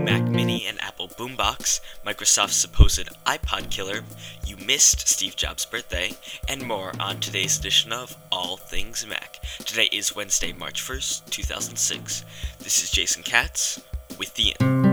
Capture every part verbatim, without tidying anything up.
new Mac Mini and Apple Boombox, Microsoft's supposed iPod killer, you missed Steve Jobs' birthday, and more on today's edition of All Things Mac. Today is Wednesday, March first, two thousand six. This is Jason Katz with the end.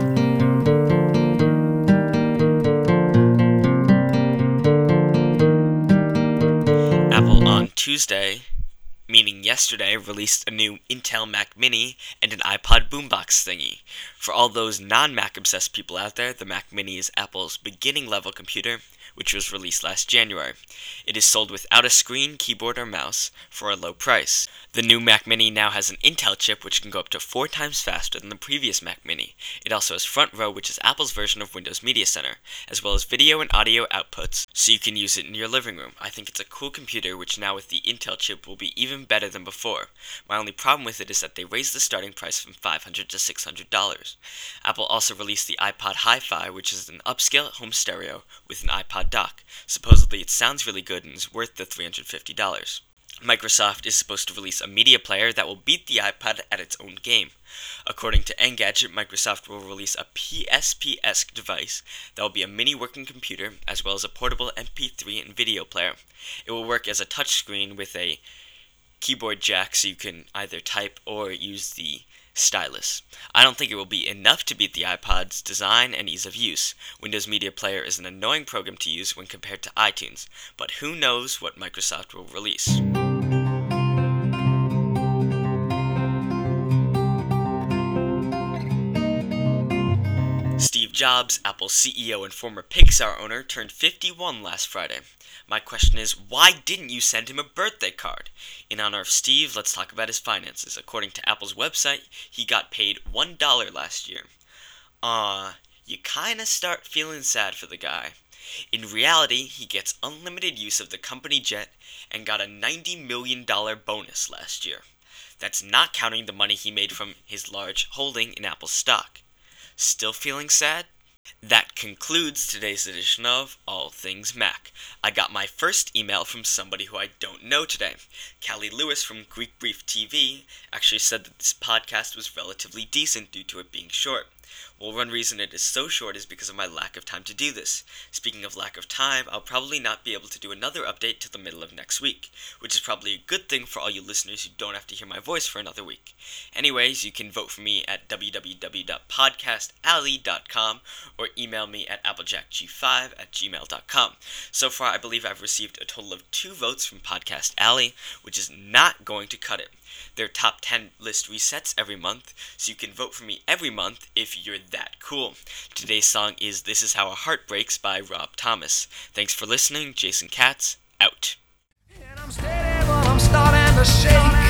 Apple on Tuesday, meaning yesterday, released a new Intel Mac Mini and an iPod Boombox thingy. For all those non-Mac obsessed people out there, the Mac Mini is Apple's beginning level computer, which was released last January. It is sold without a screen, keyboard, or mouse for a low price. The new Mac Mini now has an Intel chip which can go up to four times faster than the previous Mac Mini. It also has Front Row, which is Apple's version of Windows Media Center, as well as video and audio outputs, so you can use it in your living room. I think it's a cool computer which now with the Intel chip will be even better than before. My only problem with it is that they raised the starting price from five hundred dollars to six hundred dollars. Apple also released the iPod Hi-Fi, which is an upscale home stereo with an iPod dock. Supposedly it sounds really good and is worth the three hundred fifty dollars. Microsoft is supposed to release a media player that will beat the iPod at its own game. According to Engadget, Microsoft will release a P S P-esque device that will be a mini working computer as well as a portable M P three and video player. It will work as a touchscreen with a keyboard jack so you can either type or use the stylus. I don't think it will be enough to beat the iPod's design and ease of use. Windows Media Player is an annoying program to use when compared to iTunes, but who knows what Microsoft will release. Steve Jobs, Apple's C E O and former Pixar owner, turned fifty-one last Friday. My question is, why didn't you send him a birthday card? In honor of Steve, let's talk about his finances. According to Apple's website, he got paid one dollar last year. Aw, you kinda start feeling sad for the guy. In reality, he gets unlimited use of the company jet and got a ninety million dollars bonus last year. That's not counting the money he made from his large holding in Apple stock. Still feeling sad? That concludes today's edition of All Things Mac. I got my first email from somebody who I don't know today. Callie Lewis from Greek Brief T V actually said that this podcast was relatively decent due to it being short. Well, one reason it is so short is because of my lack of time to do this. Speaking of lack of time, I'll probably not be able to do another update till the middle of next week, which is probably a good thing for all you listeners who don't have to hear my voice for another week. Anyways, you can vote for me at w w w dot podcast alley dot com or email me at applejack g five at gmail dot com. So far, I believe I've received a total of two votes from Podcast Alley, which is not going to cut it. Their top ten list resets every month, so you can vote for me every month if you're that cool. Today's song is This Is How a Heart Breaks by Rob Thomas. Thanks for listening. Jason Katz, out. And I'm steady, but I'm starting to shake.